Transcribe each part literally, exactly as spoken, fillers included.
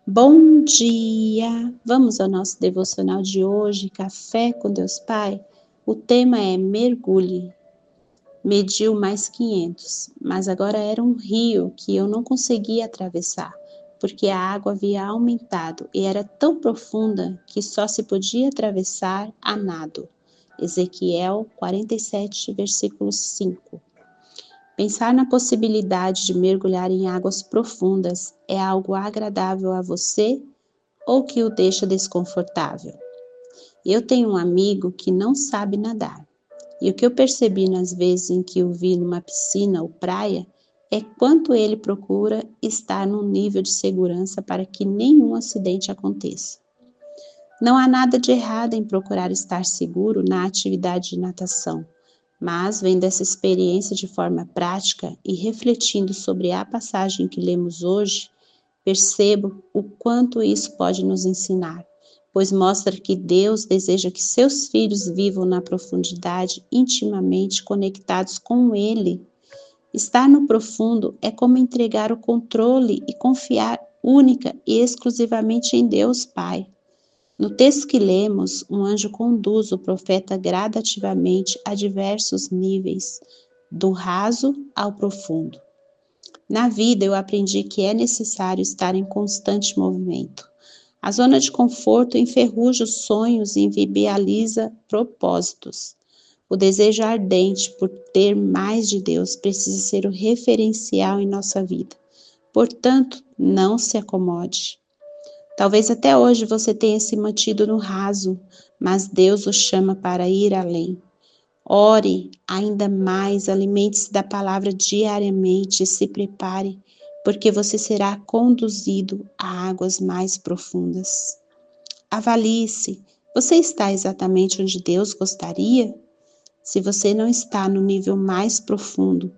Bom dia! Vamos ao nosso devocional de hoje, Café com Deus Pai. O tema é mergulhe. Mediu mais quinhentos, mas agora era um rio que eu não conseguia atravessar, porque a água havia aumentado e era tão profunda que só se podia atravessar a nado. Ezequiel quarenta e sete, versículo cinco. Pensar na possibilidade de mergulhar em águas profundas é algo agradável a você ou que o deixa desconfortável? Eu tenho um amigo que não sabe nadar, e o que eu percebi nas vezes em que o vi numa piscina ou praia é quanto ele procura estar num nível de segurança para que nenhum acidente aconteça. Não há nada de errado em procurar estar seguro na atividade de natação, mas vendo essa experiência de forma prática e refletindo sobre a passagem que lemos hoje, percebo o quanto isso pode nos ensinar, pois mostra que Deus deseja que seus filhos vivam na profundidade intimamente conectados com Ele. Estar no profundo é como entregar o controle e confiar única e exclusivamente em Deus Pai. No texto que lemos, um anjo conduz o profeta gradativamente a diversos níveis, do raso ao profundo. Na vida, eu aprendi que é necessário estar em constante movimento. A zona de conforto enferruja os sonhos e inviabiliza propósitos. O desejo ardente por ter mais de Deus precisa ser o referencial em nossa vida. Portanto, não se acomode. Talvez até hoje você tenha se mantido no raso, mas Deus o chama para ir além. Ore ainda mais, alimente-se da palavra diariamente e se prepare, porque você será conduzido a águas mais profundas. Avalie-se. Você está exatamente onde Deus gostaria? Se você não está no nível mais profundo,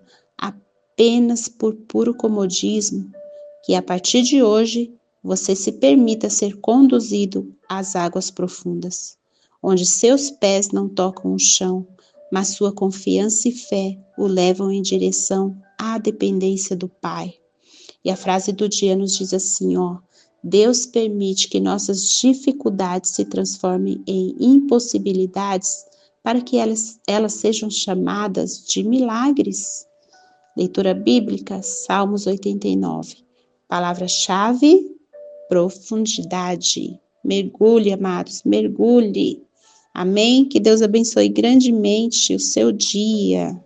apenas por puro comodismo, que a partir de hoje você se permita ser conduzido às águas profundas, onde seus pés não tocam o chão, mas sua confiança e fé o levam em direção à dependência do Pai. E a frase do dia nos diz assim, ó: Deus permite que nossas dificuldades se transformem em impossibilidades para que elas, elas sejam chamadas de milagres. Leitura bíblica, Salmos oitenta e nove. Palavra-chave, profundidade. Mergulhe, amados, mergulhe. Amém? Que Deus abençoe grandemente o seu dia.